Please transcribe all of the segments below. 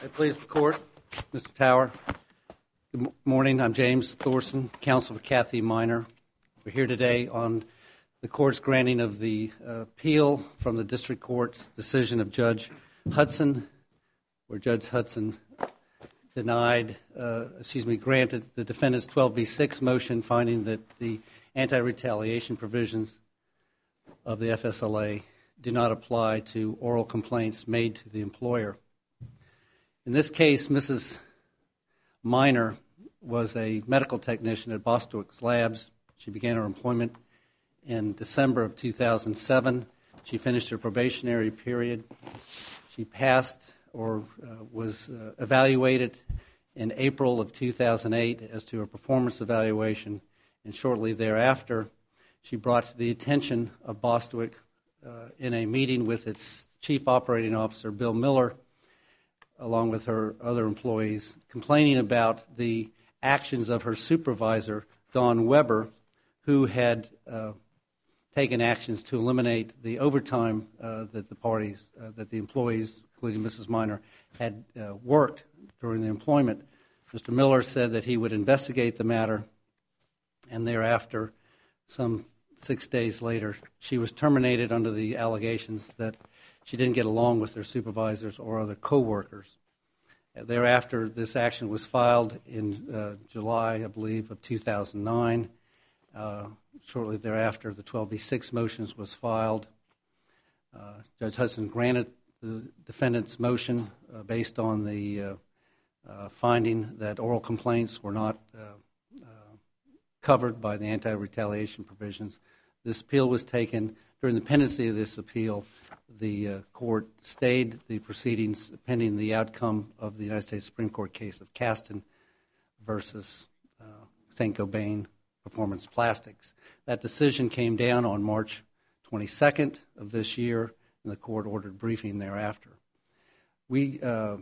I please the court, Mr. Tower. Good morning. I'm James Thorson, counsel for Kathy Miner. We're here today on the court's granting of the appeal from the district court's decision of Judge Hudson, where Judge Hudson granted the defendant's 12b6 motion, finding that the anti-retaliation provisions of the FSLA do not apply to oral complaints made to the employer. In this case, Mrs. Miner was a medical technician at Bostwick's Labs. She began her employment in December of 2007. She finished her probationary period. She passed or was evaluated in April of 2008 as to her performance evaluation, and shortly thereafter, she brought to the attention of Bostwick in a meeting with its chief operating officer, Bill Miller, along with her other employees, complaining about the actions of her supervisor, Don Weber, who had taken actions to eliminate the overtime that the employees, including Mrs. Miner, had worked during the employment. Mr. Miller said that he would investigate the matter, and thereafter, some 6 days later, she was terminated under the allegations that she didn't get along with her supervisors or other co-workers. Thereafter, this action was filed in July, I believe, of 2009. Shortly thereafter, the 12b6 motions was filed. Judge Hudson granted the defendant's motion based on the finding that oral complaints were not covered by the anti-retaliation provisions. This appeal was taken. During the pendency of this appeal, the court stayed the proceedings pending the outcome of the United States Supreme Court case of Kasten versus St. Gobain Performance Plastics. That decision came down on March 22nd of this year, and the court ordered briefing thereafter. We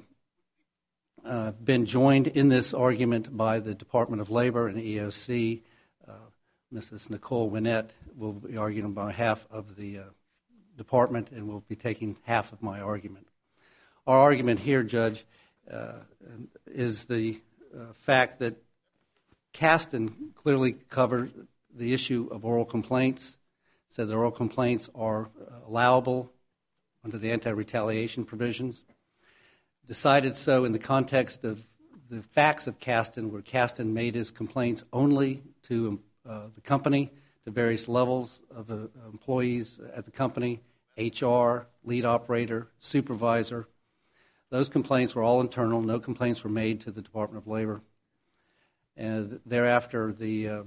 been joined in this argument by the Department of Labor and EOC. Mrs. Nicole Winnett will be arguing on behalf of the department and will be taking half of my argument. Our argument here, Judge, is the fact that Kasten clearly covered the issue of oral complaints, said that oral complaints are allowable under the anti-retaliation provisions, decided so in the context of the facts of Kasten, where Kasten made his complaints only to the company, to various levels of employees at the company, HR, lead operator, supervisor. Those complaints were all internal. No complaints were made to the Department of Labor. And thereafter, the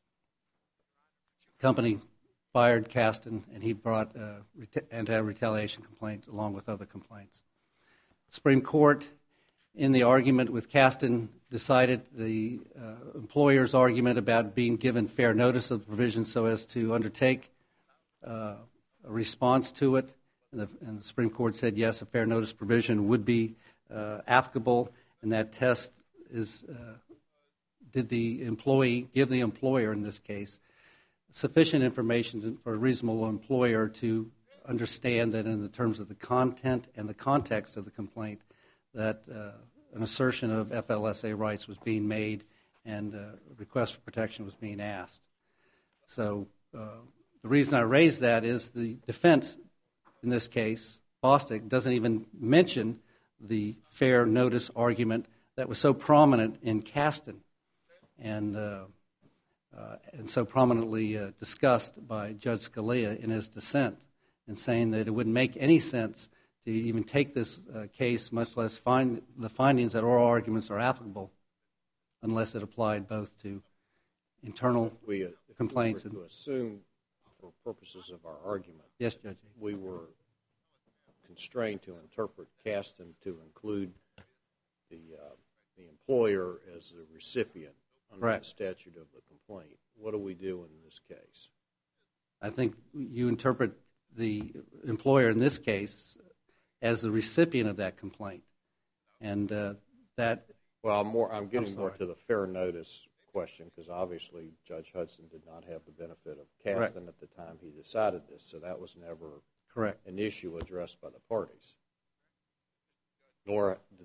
company fired Kasten, and he brought anti-retaliation complaint along with other complaints. The Supreme Court, in the argument with Kasten, decided the employer's argument about being given fair notice of the provision so as to undertake a response to it. And the Supreme Court said, yes, a fair notice provision would be applicable, and that test is, did the employee give the employer, in this case, sufficient information for a reasonable employer to understand that in the terms of the content and the context of the complaint that an assertion of FLSA rights was being made and a request for protection was being asked. So the reason I raise that is the defense, in this case, Bostwick, doesn't even mention the fair notice argument that was so prominent in Kasten and so prominently discussed by Judge Scalia in his dissent, in saying that it wouldn't make any sense to even take this case, much less find the findings that oral arguments are applicable, unless it applied both to internal complaints. We were to assume, for purposes of our argument, yes, Judge, we were constrained to interpret Kasten to include the employer as the recipient under the statute of the complaint. What do we do in this case? I think you interpret the employer in this case as the recipient of that complaint, and that. Well, I'm getting more to the fair notice question, because obviously Judge Hudson did not have the benefit of Kasten at the time he decided this, so that was never an issue addressed by the parties. Nor did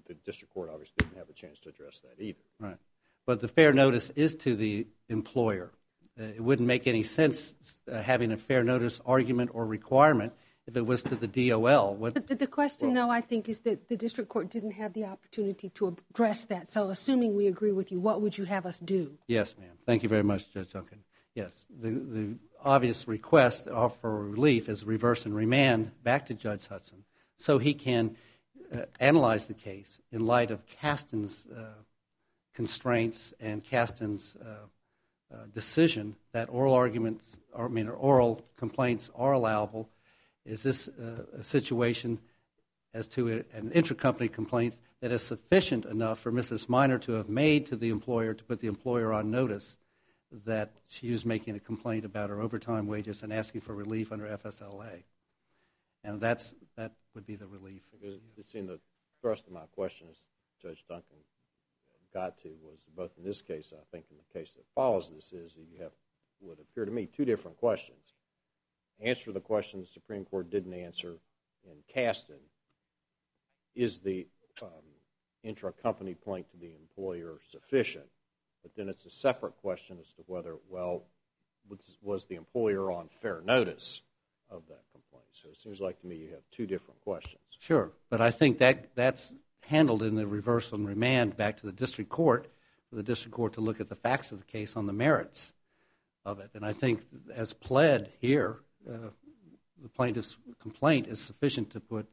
the district court obviously didn't have a chance to address that either. Right. But the fair notice is to the employer. It wouldn't make any sense having a fair notice argument or requirement if it was to the DOL. But the question, though, I think, is that the district court didn't have the opportunity to address that. So assuming we agree with you, what would you have us do? Yes, ma'am. Thank you very much, Judge Duncan. Yes, the obvious request for relief is reverse and remand back to Judge Hudson so he can analyze the case in light of Kasten's constraints and Kasten's decision that oral complaints are allowable. Is this a situation as to an intracompany complaint that is sufficient enough for Mrs. Minor to have made to the employer to put the employer on notice that she was making a complaint about her overtime wages and asking for relief under FSLA? And that would be the relief. It's in the thrust of my question, as Judge Duncan got to, was both in this case, I think in the case that follows this, is that you have what appear to me two different questions. Answer the question the Supreme Court didn't answer in Kasten. Is the intra-company complaint to the employer sufficient? But then it's a separate question as to whether, was the employer on fair notice of that complaint? So it seems like to me you have two different questions. Sure, but I think that's handled in the reverse and remand back to the district court for the district court to look at the facts of the case on the merits of it. And I think as pled here, the plaintiff's complaint is sufficient to put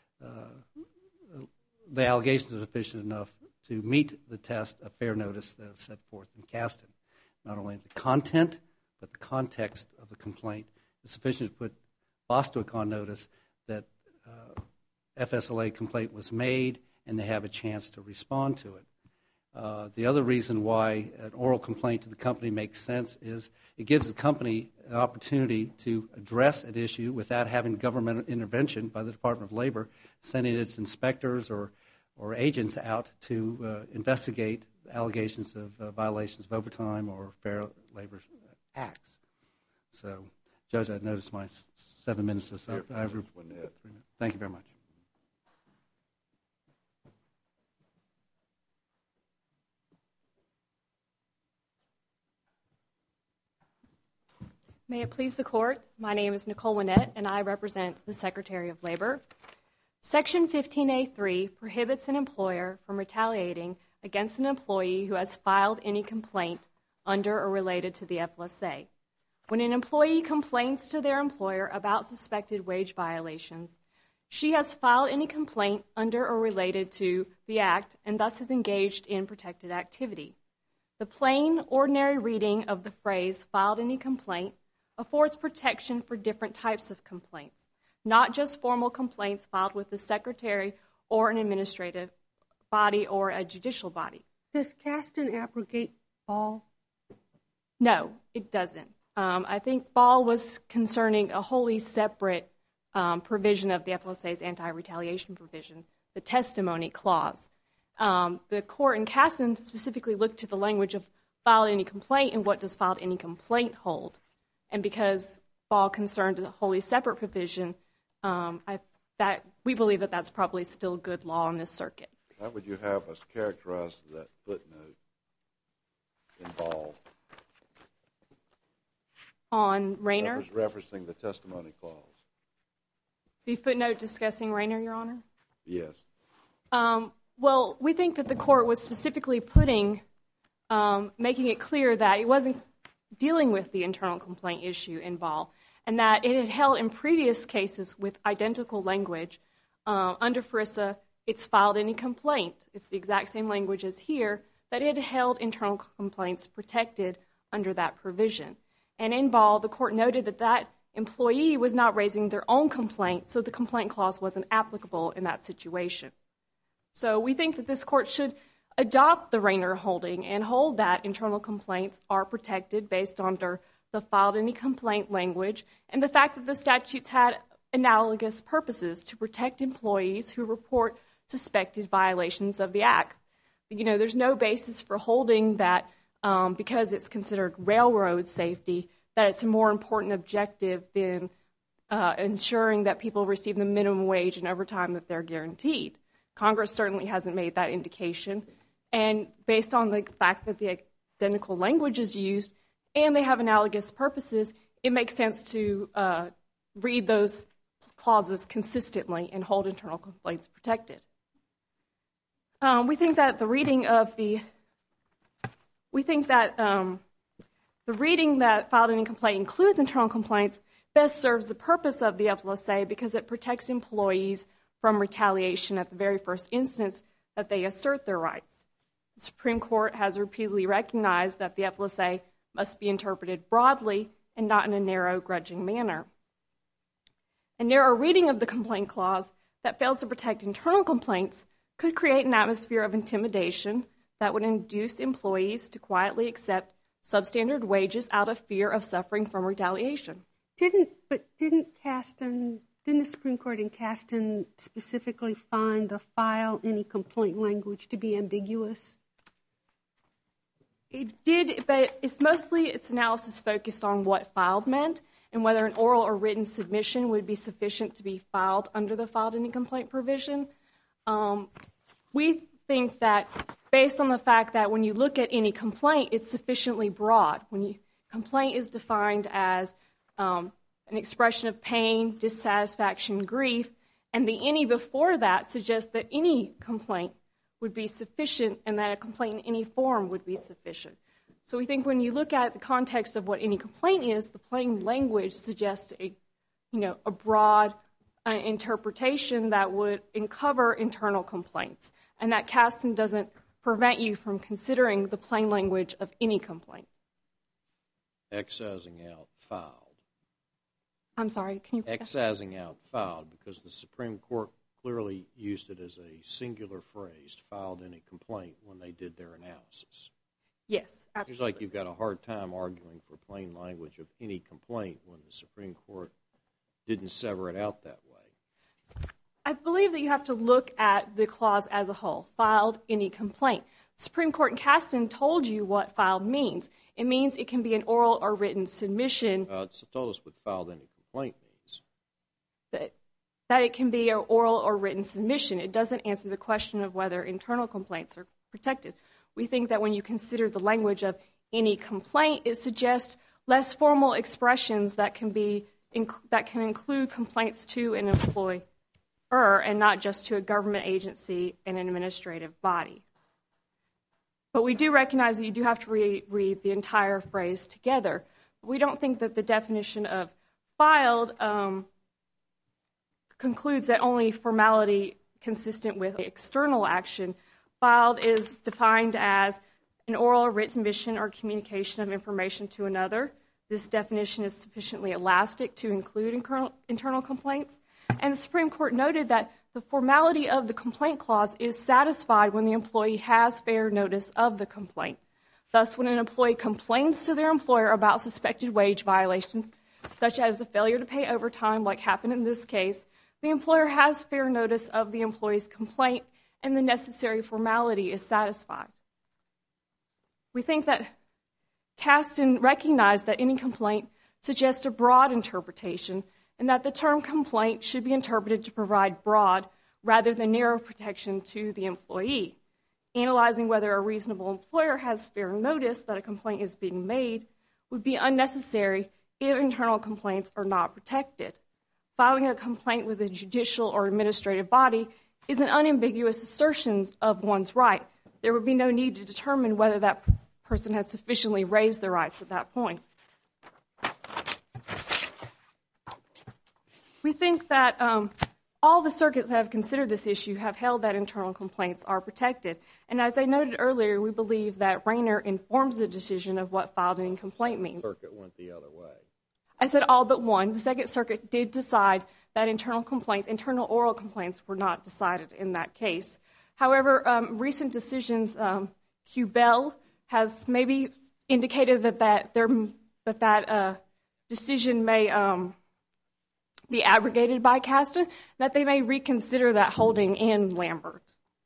the allegations are sufficient enough to meet the test of fair notice that is set forth in Kasten. Not only the content, but the context of the complaint is sufficient to put Bostwick on notice that FSLA complaint was made and they have a chance to respond to it. The other reason why an oral complaint to the company makes sense is it gives the company an opportunity to address an issue without having government intervention by the Department of Labor, sending its inspectors or agents out to investigate allegations of violations of overtime or fair labor acts. So, Judge, I noticed my 7 minutes is up. Thank you very much. May it please the Court, my name is Nicole Winnett, and I represent the Secretary of Labor. Section 15A3 prohibits an employer from retaliating against an employee who has filed any complaint under or related to the FLSA. When an employee complains to their employer about suspected wage violations, she has filed any complaint under or related to the Act and thus has engaged in protected activity. The plain, ordinary reading of the phrase, filed any complaint, affords protection for different types of complaints, not just formal complaints filed with the Secretary or an administrative body or a judicial body. Does Kasten abrogate Ball? No, it doesn't. I think Ball was concerning a wholly separate provision of the FLSA's anti-retaliation provision, the testimony clause. The court in Kasten specifically looked to the language of filed any complaint and what does filed any complaint hold. And because Ball concerned a wholly separate provision, we believe that that's probably still good law in this circuit. How would you have us characterize that footnote in Ball? On Rayner? That was referencing the testimony clause. The footnote discussing Rayner, Your Honor? Yes. Well, we think that the court was specifically making it clear that it wasn't dealing with the internal complaint issue in Ball, and that it had held in previous cases with identical language. Under FRISA, it's filed any complaint. It's the exact same language as here, that it held internal complaints protected under that provision. And in Ball, the court noted that that employee was not raising their own complaint, so the complaint clause wasn't applicable in that situation. So we think that this court should adopt the Rayner holding and hold that internal complaints are protected based on the filed any complaint language and the fact that the statutes had analogous purposes to protect employees who report suspected violations of the Act. You know, there's no basis for holding that because it's considered railroad safety, that it's a more important objective than ensuring that people receive the minimum wage and overtime that they're guaranteed. Congress certainly hasn't made that indication. And based on the fact that the identical language is used and they have analogous purposes, it makes sense to read those clauses consistently and hold internal complaints protected. We think that the reading that filed any complaint includes internal complaints best serves the purpose of the FLSA because it protects employees from retaliation at the very first instance that they assert their rights. The Supreme Court has repeatedly recognized that the FLSA must be interpreted broadly and not in a narrow, grudging manner. A narrow reading of the complaint clause that fails to protect internal complaints could create an atmosphere of intimidation that would induce employees to quietly accept substandard wages out of fear of suffering from retaliation. Didn't the Supreme Court in Kasten specifically find the file any complaint language to be ambiguous? It did, but its analysis focused on what filed meant and whether an oral or written submission would be sufficient to be filed under the filed any complaint provision. We think that based on the fact that when you look at any complaint, it's sufficiently broad. Complaint is defined as an expression of pain, dissatisfaction, grief, and the any before that suggests that any complaint would be sufficient and that a complaint in any form would be sufficient. So we think when you look at the context of what any complaint is, the plain language suggests a broad interpretation that would cover internal complaints, and that Kasten doesn't prevent you from considering the plain language of any complaint. Excising out filed. I'm sorry, can you... Excising out filed, because the Supreme Court clearly used it as a singular phrase, filed any complaint, when they did their analysis. Yes, absolutely. Seems like you've got a hard time arguing for plain language of any complaint when the Supreme Court didn't sever it out that way. I believe that you have to look at the clause as a whole, filed any complaint. The Supreme Court in Kasten told you what filed means. It means it can be an oral or written submission. It's told us what filed any complaint means. That it can be an oral or written submission. It doesn't answer the question of whether internal complaints are protected. We think that when you consider the language of any complaint, it suggests less formal expressions that can include complaints to an employer and not just to a government agency and an administrative body. But we do recognize that you do have to read the entire phrase together. We don't think that the definition of filed concludes that only formality consistent with external action. Filed is defined as an oral or written submission or communication of information to another. This definition is sufficiently elastic to include internal complaints. And the Supreme Court noted that the formality of the complaint clause is satisfied when the employee has fair notice of the complaint. Thus, when an employee complains to their employer about suspected wage violations, such as the failure to pay overtime like happened in this case, the employer has fair notice of the employee's complaint and the necessary formality is satisfied. We think that Kasten recognized that any complaint suggests a broad interpretation and that the term complaint should be interpreted to provide broad rather than narrow protection to the employee. Analyzing whether a reasonable employer has fair notice that a complaint is being made would be unnecessary if internal complaints are not protected. Filing a complaint with a judicial or administrative body is an unambiguous assertion of one's right. There would be no need to determine whether that person has sufficiently raised their rights at that point. We think that all the circuits that have considered this issue have held that internal complaints are protected. And as I noted earlier, we believe that Rayner informs the decision of what filed any complaint means. The circuit went the other way. I said all but one. The Second Circuit did decide that internal oral complaints were not decided in that case. However, recent decisions, Q-Bell has maybe indicated that decision may be abrogated by Kasten, that they may reconsider that holding in Lambert.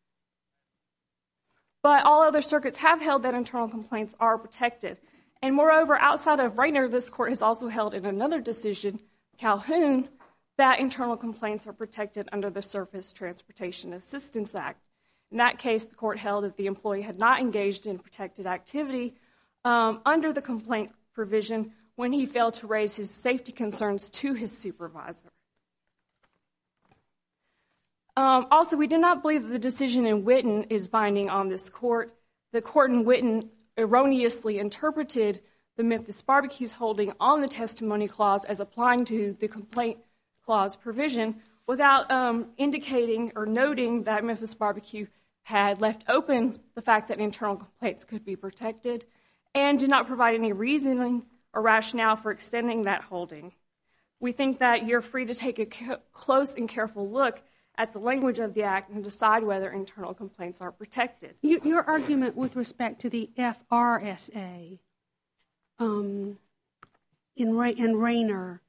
But all other circuits have held that internal complaints are protected. And moreover, outside of Rayner, this court has also held in another decision, Calhoun, that internal complaints are protected under the Surface Transportation Assistance Act. In that case, the court held that the employee had not engaged in protected activity under the complaint provision when he failed to raise his safety concerns to his supervisor. Also, we do not believe that the decision in Witten is binding on this court. The court in Witten erroneously interpreted the Memphis Barbecue's holding on the testimony clause as applying to the complaint clause provision without indicating or noting that Memphis Barbecue had left open the fact that internal complaints could be protected and did not provide any reasoning or rationale for extending that holding. We think that you're free to take a close and careful look at the language of the Act and decide whether internal complaints are protected. Your argument with respect to the FRSA in Rayner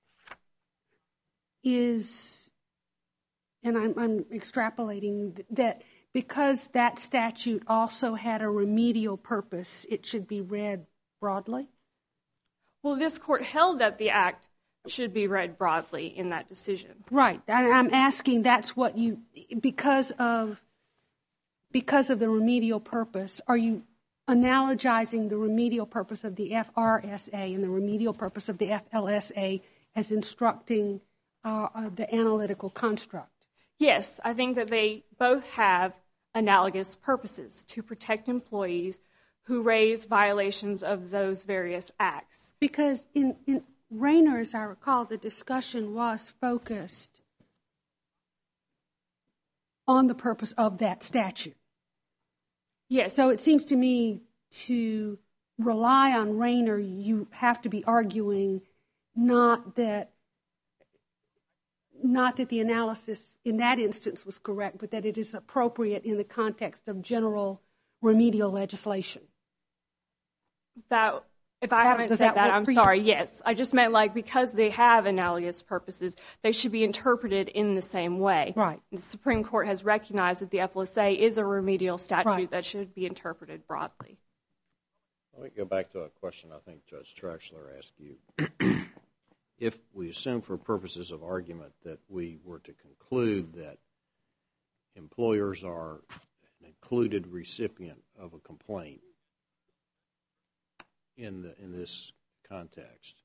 is, and I'm extrapolating, that because that statute also had a remedial purpose, it should be read broadly? Well, this court held that the Act should be read broadly in that decision. Right. I'm asking, that's what you, because of the remedial purpose, are you analogizing the remedial purpose of the FRSA and the remedial purpose of the FLSA as instructing the analytical construct? Yes, I think that they both have analogous purposes to protect employees who raise violations of those various acts. Because in Rayner, as I recall, the discussion was focused on the purpose of that statute. Yes. So it seems to me to rely on Rayner, you have to be arguing not that the analysis in that instance was correct, but that it is appropriate in the context of general remedial legislation. That, if I haven't said that, I'm sorry. Yes, I just meant like because they have analogous purposes, they should be interpreted in the same way. Right. The Supreme Court has recognized that the FLSA is a remedial statute that should be interpreted broadly. Let me go back to a question I think Judge Traxler asked you. If we assume for purposes of argument that we were to conclude that employers are an included recipient of a complaint in this context,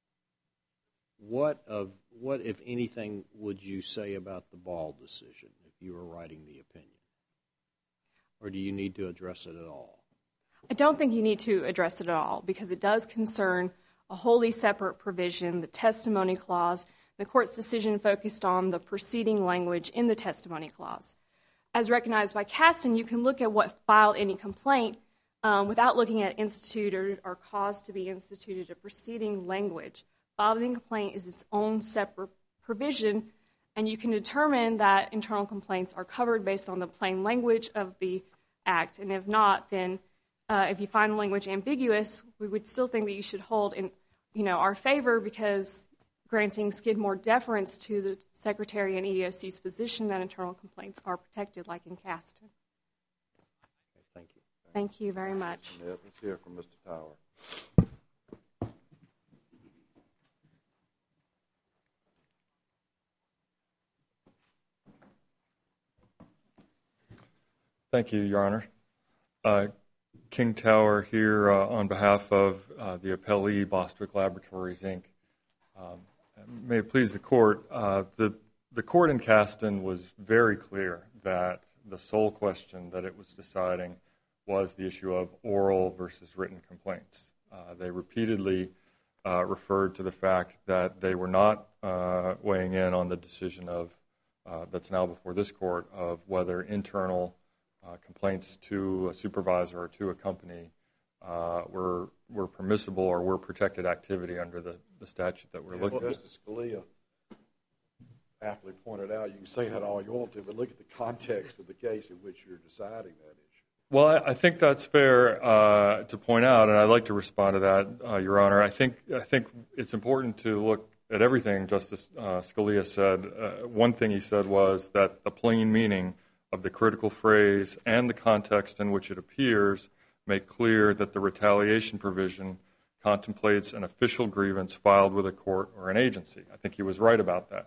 what if anything would you say about the Ball decision if you were writing the opinion? Or do you need to address it at all? I don't think you need to address it at all because it does concern a wholly separate provision, the testimony clause. The court's decision focused on the preceding language in the testimony clause. As recognized by Kasten, you can look at what filed any complaint without looking at instituted or cause to be instituted a preceding language. Filing a complaint is its own separate provision, and you can determine that internal complaints are covered based on the plain language of the Act, and if not, then if you find the language ambiguous, we would still think that you should hold in our favor because granting Skidmore deference to the Secretary and EEOC's position that internal complaints are protected, like in Kasten. Thank you. Thank you very much. Let's hear from Mr. Tower. Thank you, Your Honor. King Tower here on behalf of the appellee, Bostwick Laboratories, Inc. May it please the Court, the Court in Kasten was very clear that the sole question that it was deciding was the issue of oral versus written complaints. They repeatedly referred to the fact that they were not weighing in on the decision of that's now before this Court of whether internal complaints to a supervisor or to a company were permissible or were protected activity under the statute that we're looking at. Justice Scalia aptly pointed out, you can say that all you want to, but look at the context of the case in which you're deciding that issue. Well, I think that's fair to point out, and I'd like to respond to that, Your Honor. I think it's important to look at everything Justice Scalia said. One thing he said was that the plain meaning of the critical phrase and the context in which it appears make clear that the retaliation provision contemplates an official grievance filed with a court or an agency. I think he was right about that.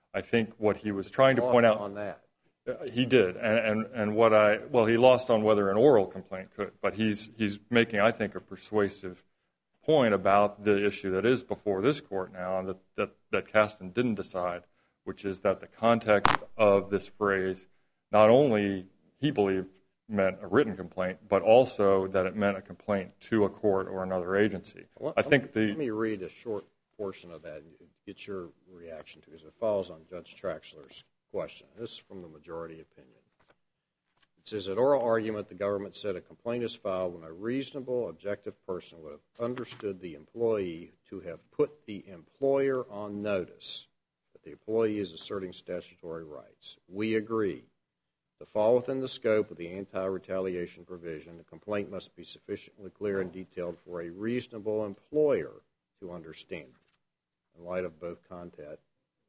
I think what he was trying to point out on that. He did, and he lost on whether an oral complaint could, but he's making, I think, a persuasive point about the issue that is before this court now, and that Kasten didn't decide, which is that the context of this phrase not only he believed meant a written complaint, but also that it meant a complaint to a court or another agency. Let me read a short portion of that and get your reaction to it, because it falls on Judge Traxler's question. This is from the majority opinion. It says, at oral argument, the government said a complaint is filed when a reasonable, objective person would have understood the employee to have put the employer on notice that the employee is asserting statutory rights. We agree. To fall within the scope of the anti-retaliation provision, the complaint must be sufficiently clear and detailed for a reasonable employer to understand it, in light of both content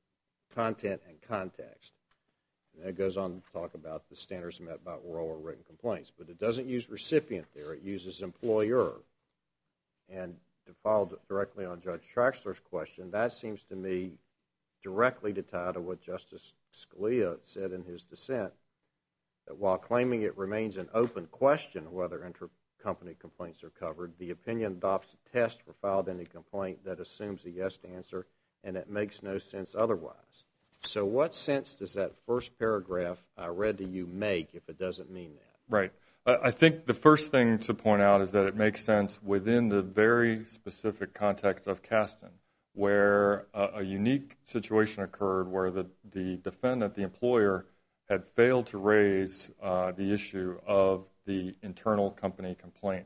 and context. And that goes on to talk about the standards met by oral or written complaints. But it doesn't use recipient there. It uses employer. And to follow directly on Judge Traxler's question, that seems to me directly to tie to what Justice Scalia said in his dissent, that while claiming it remains an open question whether intercompany complaints are covered, the opinion adopts a test for filed any complaint that assumes a yes answer, and it makes no sense otherwise. So what sense does that first paragraph I read to you make if it doesn't mean that? Right. I think the first thing to point out is that it makes sense within the very specific context of Kasten, where a unique situation occurred where the defendant, the employer, had failed to raise the issue of the internal company complaint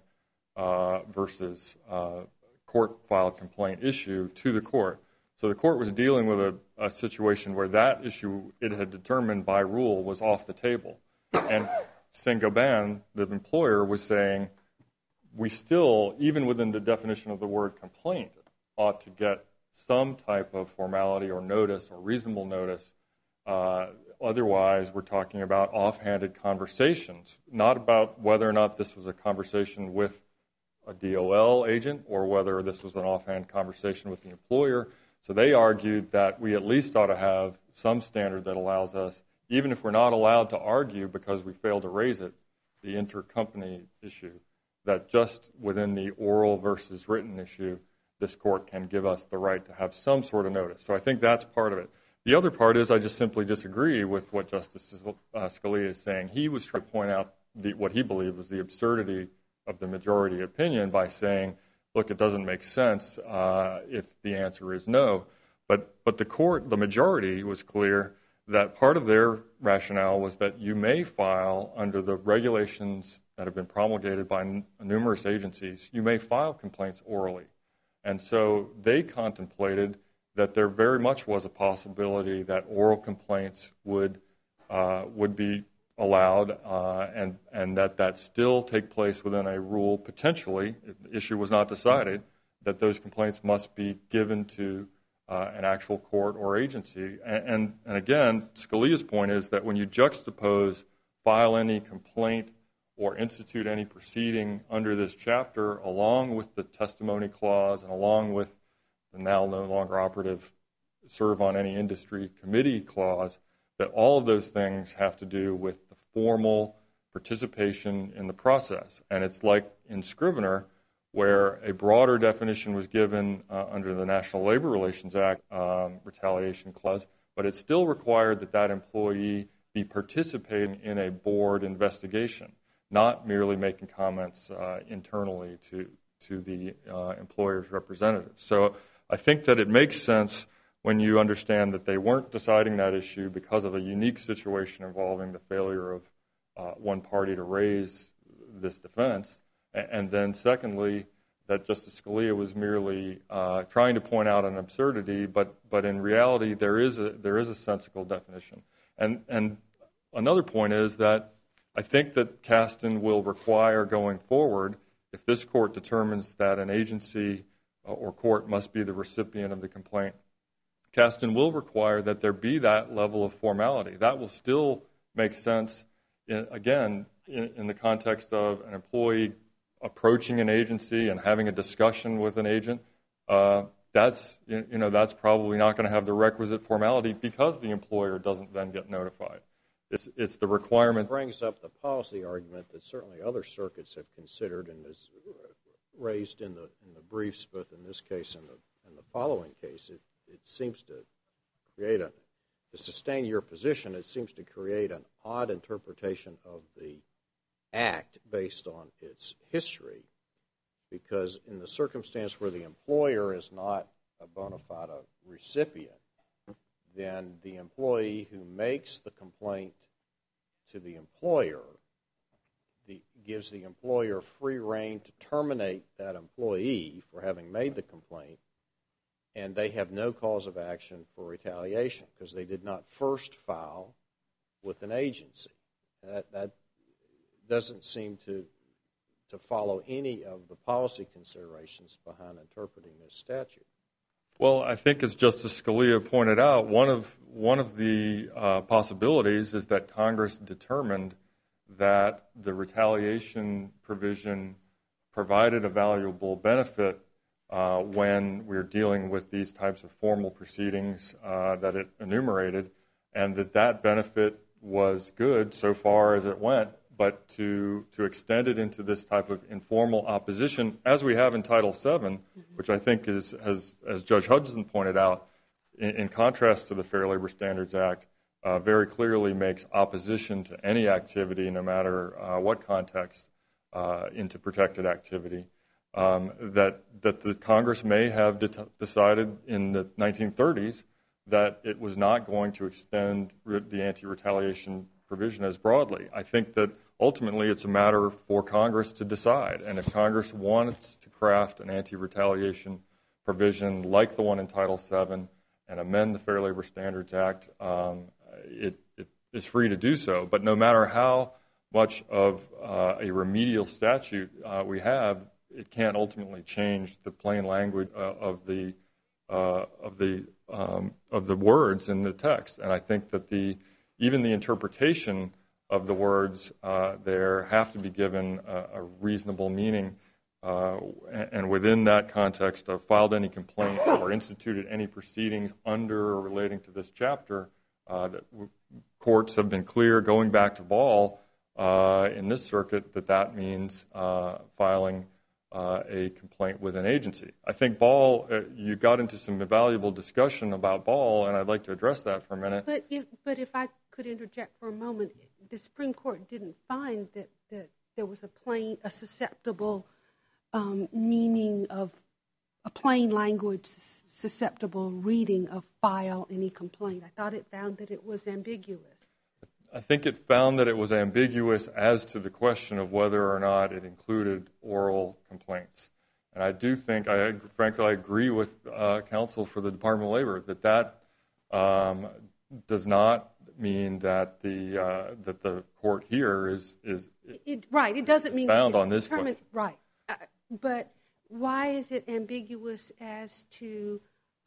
versus court-filed complaint issue to the court. So the court was dealing with a situation where that issue it had determined by rule was off the table. And Saint-Gobain, the employer, was saying, we still, even within the definition of the word complaint, ought to get some type of formality or notice or reasonable notice. Otherwise, we're talking about offhanded conversations, not about whether or not this was a conversation with a DOL agent or whether this was an offhand conversation with the employer. So they argued that we at least ought to have some standard that allows us, even if we're not allowed to argue because we failed to raise it, the intercompany issue, that just within the oral versus written issue, this court can give us the right to have some sort of notice. So I think that's part of it. The other part is I just simply disagree with what Justice Scalia is saying. He was trying to point out what he believed was the absurdity of the majority opinion by saying, look, it doesn't make sense if the answer is no. But the court, the majority, was clear that part of their rationale was that you may file under the regulations that have been promulgated by numerous agencies, you may file complaints orally. And so they contemplated that there very much was a possibility that oral complaints would be allowed and that still take place within a rule potentially, if the issue was not decided, that those complaints must be given to an actual court or agency. And again, Scalia's point is that when you juxtapose file any complaint or institute any proceeding under this chapter along with the testimony clause and along with the now no longer operative serve on any industry committee clause, that all of those things have to do with the formal participation in the process. And it's like in Scrivener, where a broader definition was given under the National Labor Relations Act retaliation clause, but it still required that employee be participating in a board investigation, not merely making comments internally to the employer's representative. So I think that it makes sense when you understand that they weren't deciding that issue because of a unique situation involving the failure of one party to raise this defense. And then secondly, that Justice Scalia was merely trying to point out an absurdity, but in reality there is a sensical definition. And another point is that I think that Kasten will require going forward, if this court determines that an agency or court must be the recipient of the complaint, Kasten will require that there be that level of formality. That will still make sense, again, in the context of an employee approaching an agency and having a discussion with an agent. that's probably not going to have the requisite formality because the employer doesn't then get notified. It's the requirement. It brings up the policy argument that certainly other circuits have considered and is raised in the briefs, both in this case and the following case. It seems to create to sustain your position, it seems to create an odd interpretation of the act based on its history, because in the circumstance where the employer is not a bona fide recipient, then the employee who makes the complaint to the employer gives the employer free rein to terminate that employee for having made the complaint, and they have no cause of action for retaliation because they did not first file with an agency. That doesn't seem to follow any of the policy considerations behind interpreting this statute. Well, I think as Justice Scalia pointed out, one of the possibilities is that Congress determined that the retaliation provision provided a valuable benefit when we're dealing with these types of formal proceedings that it enumerated, and that benefit was good so far as it went, but to extend it into this type of informal opposition, as we have in Title VII, which I think is, as Judge Hudson pointed out, in contrast to the Fair Labor Standards Act, very clearly makes opposition to any activity, no matter what context, into protected activity. That the Congress may have decided in the 1930s that it was not going to extend the anti-retaliation provision as broadly. I think that ultimately it's a matter for Congress to decide, and if Congress wants to craft an anti-retaliation provision like the one in Title VII and amend the Fair Labor Standards Act, it is free to do so. But no matter how much of a remedial statute we have, it can't ultimately change the plain language of the words in the text. And I think that even the interpretation of the words there have to be given a reasonable meaning. And within that context of filed any complaint or instituted any proceedings under or relating to this chapter, that courts have been clear going back to Ball in this circuit that means filing a complaint with an agency. I think Ball, you got into some valuable discussion about Ball, and I'd like to address that for a minute. But if I could interject for a moment, the Supreme Court didn't find that there was a susceptible meaning of a plain language, susceptible reading of file any complaint. I thought it found that it was ambiguous. I think it found that it was ambiguous as to the question of whether or not it included oral complaints. And I do think, frankly, I agree with counsel for the Department of Labor that does not mean that the court here is right. It doesn't mean bound on this question. Right. But why is it ambiguous as to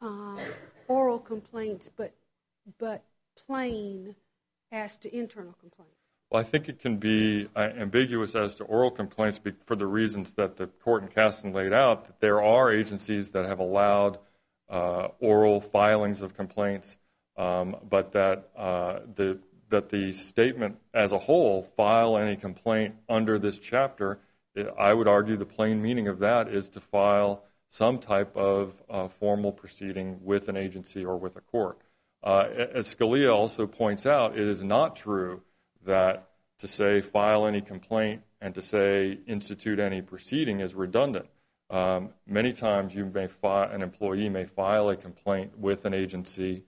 oral complaints, but plain as to internal complaints? Well, I think it can be ambiguous as to oral complaints for the reasons that the court in Kasten laid out, that there are agencies that have allowed oral filings of complaints, but that the statement as a whole, file any complaint under this chapter, I would argue the plain meaning of that is to file some type of formal proceeding with an agency or with a court. As Scalia also points out, it is not true that to say file any complaint and to say institute any proceeding is redundant. Many times an employee may file a complaint with an agency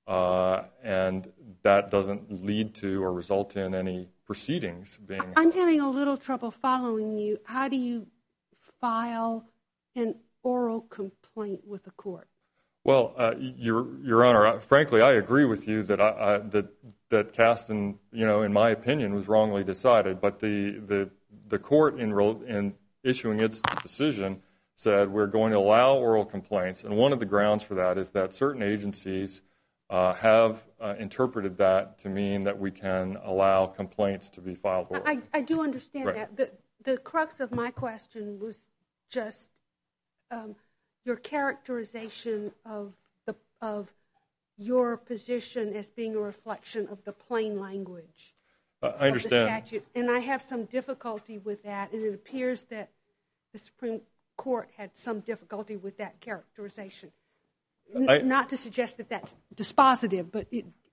and that doesn't lead to or result in any proceedings being... I'm having a little trouble following you. How do you file an oral complaint with a court? Well, Your Honor, frankly, I agree with you that Kasten, in my opinion, was wrongly decided. But the court in issuing its decision said we're going to allow oral complaints, and one of the grounds for that is that certain agencies have interpreted that to mean that we can allow complaints to be filed orally. I do understand that. The crux of my question was just your characterization of your position as being a reflection of the plain language I understand. of the statute. And I have some difficulty with that, and it appears that the Supreme Court had some difficulty with that characterization. Not to suggest that that's dispositive, but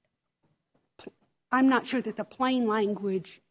I'm not sure that the plain language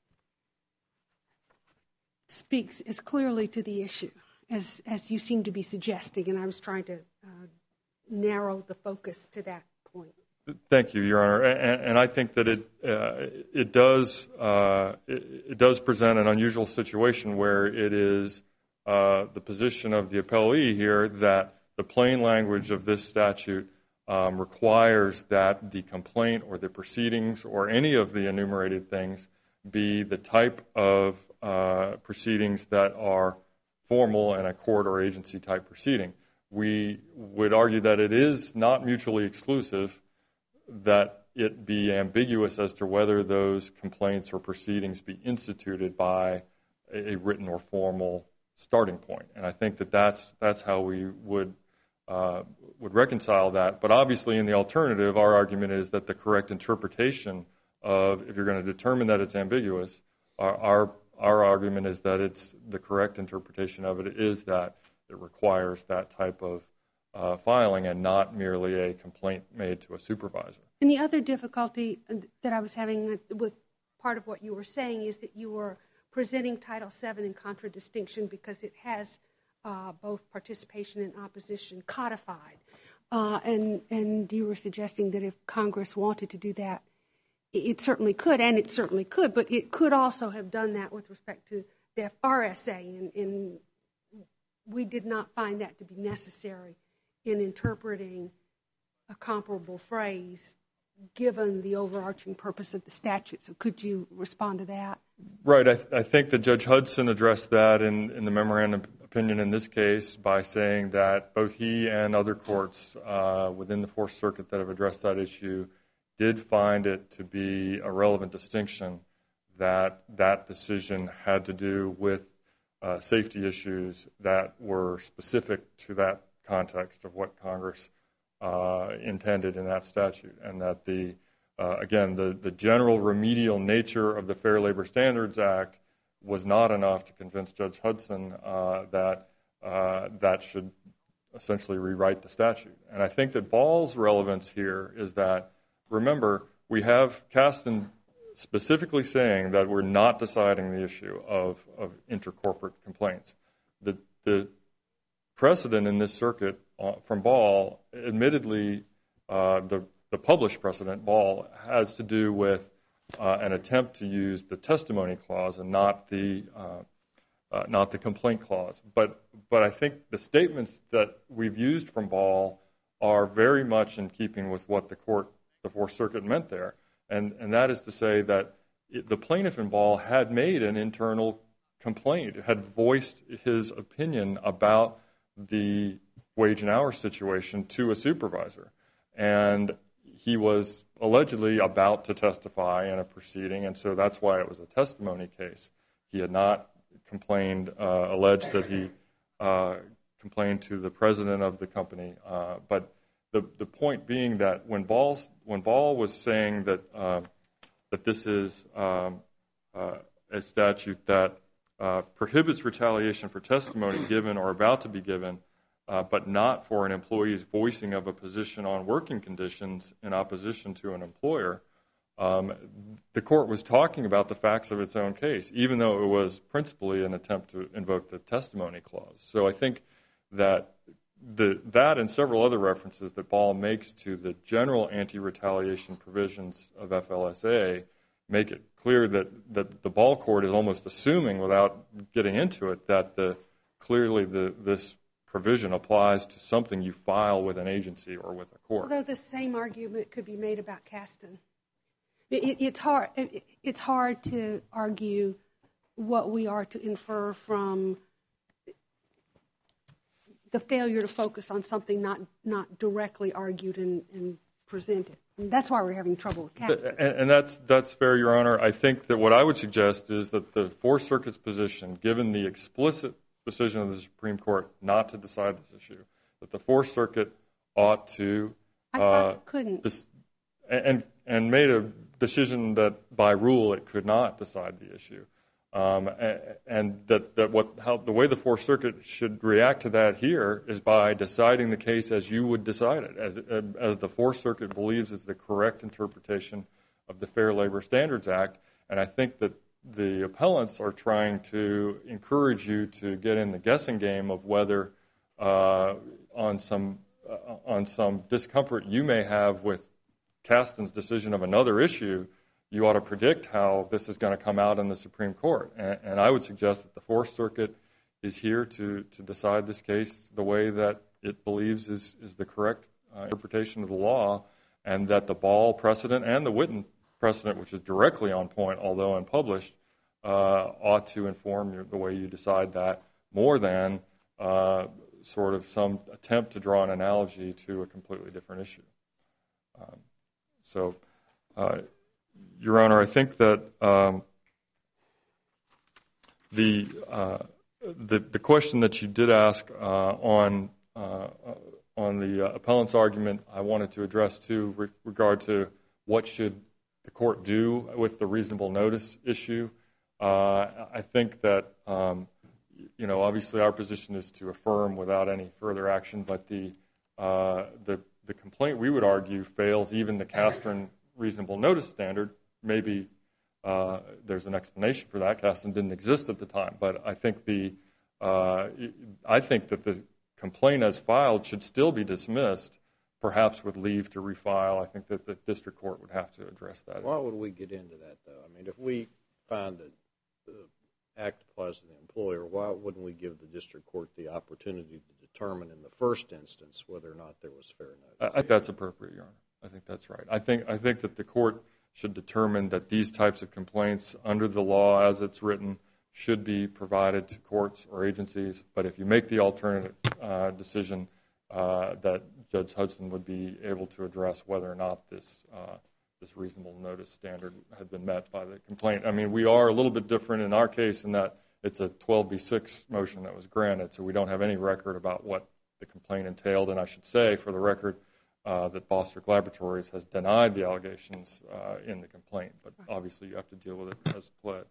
speaks as clearly to the issue as you seem to be suggesting, and I was trying to narrow the focus to that point. Thank you, Your Honor, and I think that it does present an unusual situation where it is the position of the appellee here that the plain language of this statute requires that the complaint or the proceedings or any of the enumerated things be the type of proceedings that are formal and a court or agency type proceeding. We would argue that it is not mutually exclusive, that it be ambiguous as to whether those complaints or proceedings be instituted by a written or formal starting point. And I think that that's how we would reconcile that. But obviously in the alternative, our argument is that the correct interpretation of, if you're going to determine that it's ambiguous, our argument is that it's the correct interpretation of it is that it requires that type of filing and not merely a complaint made to a supervisor. And the other difficulty that I was having with part of what you were saying is that you were presenting Title VII in contradistinction because it has both participation and opposition codified. And you were suggesting that if Congress wanted to do that, it certainly could, and it certainly could, but it could also have done that with respect to the RSA, and we did not find that to be necessary in interpreting a comparable phrase given the overarching purpose of the statute. So could you respond to that? Right. I think that Judge Hudson addressed that in the memorandum opinion in this case by saying that both he and other courts within the Fourth Circuit that have addressed that issue did find it to be a relevant distinction that that decision had to do with safety issues that were specific to that context of what Congress intended in that statute, and that the general remedial nature of the Fair Labor Standards Act was not enough to convince Judge Hudson that that should essentially rewrite the statute. And I think that Ball's relevance here is that, remember, we have Kasten specifically saying that we're not deciding the issue of intercorporate complaints. The precedent in this circuit from Ball, admittedly, the published precedent, Ball, has to do with an attempt to use the testimony clause and not the complaint clause. But I think the statements that we've used from Ball are very much in keeping with what the Fourth Circuit meant there, and that is to say that the plaintiff in Ball had made an internal complaint, had voiced his opinion about the wage and hour situation to a supervisor, and he was allegedly about to testify in a proceeding, and so that's why it was a testimony case. He had not alleged that he complained to the president of the company, but the point being that when Ball was saying that this is a statute that prohibits retaliation for testimony given or about to be given, but not for an employee's voicing of a position on working conditions in opposition to an employer, the court was talking about the facts of its own case, even though it was principally an attempt to invoke the testimony clause. So I think that that and several other references that Ball makes to the general anti-retaliation provisions of FLSA make it clear that the Ball court is almost assuming, without getting into it, that clearly this provision applies to something you file with an agency or with a court. Although the same argument could be made about Kasten. It's hard to argue what we are to infer from the failure to focus on something not directly argued and presented. And that's why we're having trouble with Kasten. And that's fair, Your Honor. I think that what I would suggest is that the Fourth Circuit's position, given the explicit decision of the Supreme Court not to decide this issue, that the Fourth Circuit ought to couldn't. And made a decision that by rule it could not decide the issue. And the way the Fourth Circuit should react to that here is by deciding the case as you would decide it, as the Fourth Circuit believes is the correct interpretation of the Fair Labor Standards Act. And I think that the appellants are trying to encourage you to get in the guessing game of whether on some discomfort you may have with Kasten's decision of another issue, you ought to predict how this is going to come out in the Supreme Court. And I would suggest that the Fourth Circuit is here to decide this case the way that it believes is the correct interpretation of the law, and that the Ball precedent and the Witten precedent, which is directly on point, although unpublished, ought to inform the way you decide that more than sort of some attempt to draw an analogy to a completely different issue. So, Your Honor, I think that the question that you did ask on the appellant's argument, I wanted to address too, with regard to what should the court do with the reasonable notice issue. I think that obviously our position is to affirm without any further action, but the complaint, we would argue, fails even the Kasten reasonable notice standard. Maybe there's an explanation for that. Kasten didn't exist at the time, but I think that the complaint as filed should still be dismissed, perhaps with leave to refile. I think that the district court would have to address that. Why would we get into that, though? I mean, if we find that the act applies to the employer, why wouldn't we give the district court the opportunity to determine in the first instance whether or not there was fair notice? I think that's appropriate, Your Honor. I think that's right. I think that the court should determine that these types of complaints under the law as it's written should be provided to courts or agencies. But if you make the alternative decision, that Judge Hudson would be able to address whether or not this reasonable notice standard had been met by the complaint. I mean, we are a little bit different in our case in that it's a 12b6 motion that was granted, so we don't have any record about what the complaint entailed. And I should say, for the record, that Bostrick Laboratories has denied the allegations in the complaint, but obviously you have to deal with it as pled.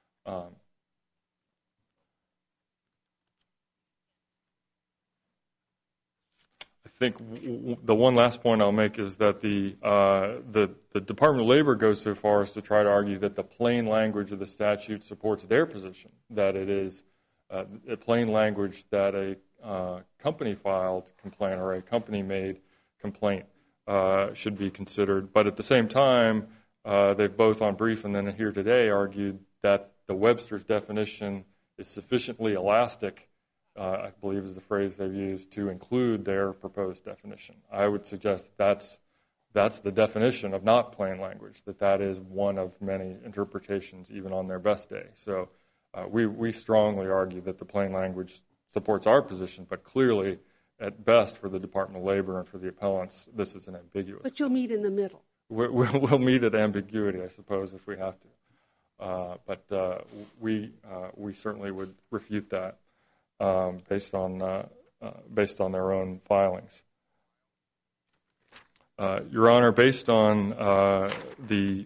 I think the one last point I'll make is that the Department of Labor goes so far as to try to argue that the plain language of the statute supports their position, that it is a plain language that a company-filed complaint or a company-made complaint should be considered. But at the same time, they've both on brief and then here today argued that the Webster's definition is sufficiently elastic, I believe is the phrase they've used, to include their proposed definition. I would suggest that's the definition of not plain language, that is one of many interpretations even on their best day. So we strongly argue that the plain language supports our position, but clearly at best for the Department of Labor and for the appellants, this is an ambiguous. But you'll meet in the middle. We'll meet at ambiguity, I suppose, if we have to. But we certainly would refute that based on their own filings. Your Honor, based on the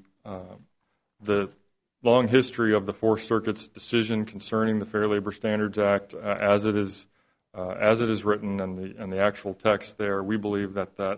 long history of the Fourth Circuit's decision concerning the Fair Labor Standards Act, as it is written and the actual text there, we believe that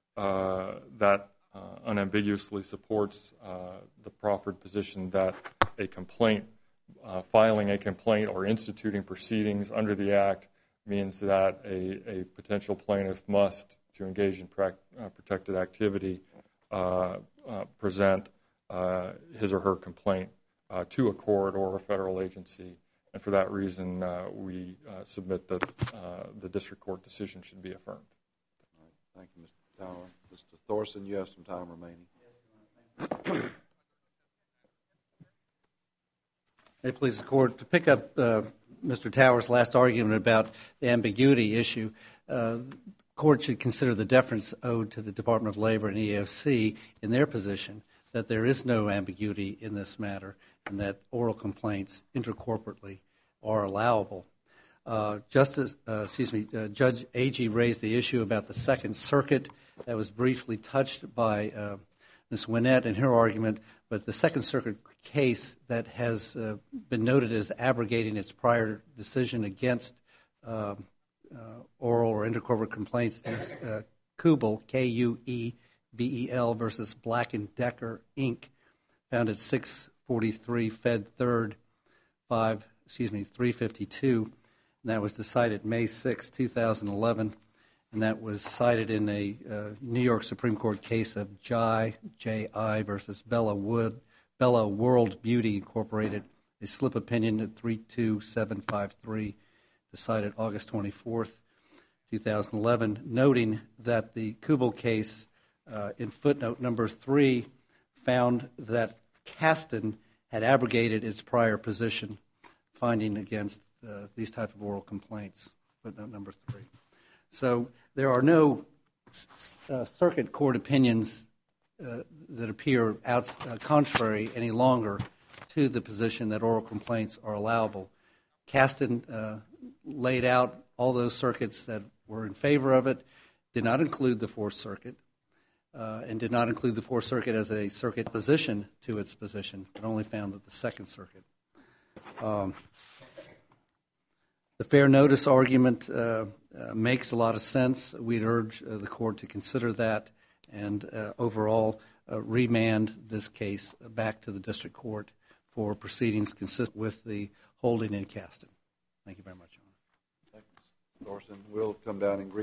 unambiguously supports the proffered position that a complaint, filing a complaint or instituting proceedings under the Act means that a potential plaintiff must, to engage in protected activity, present his or her complaint to a court or a federal agency. And for that reason, we submit that the district court decision should be affirmed. All right. Thank you, Mr. Tower. Mr. Thorson, you have some time remaining. May it please the Court, to pick up Mr. Tower's last argument about the ambiguity issue, the Court should consider the deference owed to the Department of Labor and EEOC in their position that there is no ambiguity in this matter and that oral complaints intercorporately are allowable. Judge Agee raised the issue about the Second Circuit. That was briefly touched by Ms. Winnett in her argument, but the Second Circuit case that has been noted as abrogating its prior decision against oral or intercorporate complaints is Kubel, K-U-E-B-E-L versus Black & Decker, Inc., found at 643 Fed 3rd, 352. And that was decided May 6, 2011, and that was cited in a New York Supreme Court case of J.I. versus Bella World Beauty Incorporated, a slip opinion at 32753, decided August 24th, 2011, noting that the Kubel case in footnote number 3 found that Kasten had abrogated its prior position finding against these type of oral complaints, footnote number 3. So there are no circuit court opinions that appear contrary any longer to the position that oral complaints are allowable. Kasten laid out all those circuits that were in favor of it, did not include the Fourth Circuit, and did not include the Fourth Circuit as a circuit position to its position, but only found that the Second Circuit. The fair notice argument makes a lot of sense. We'd urge the court to consider that and overall remand this case back to the district court for proceedings consistent with the holding in Kasten. Thank you very much, Your Honor. Thank you, Thorson. We'll come down and greet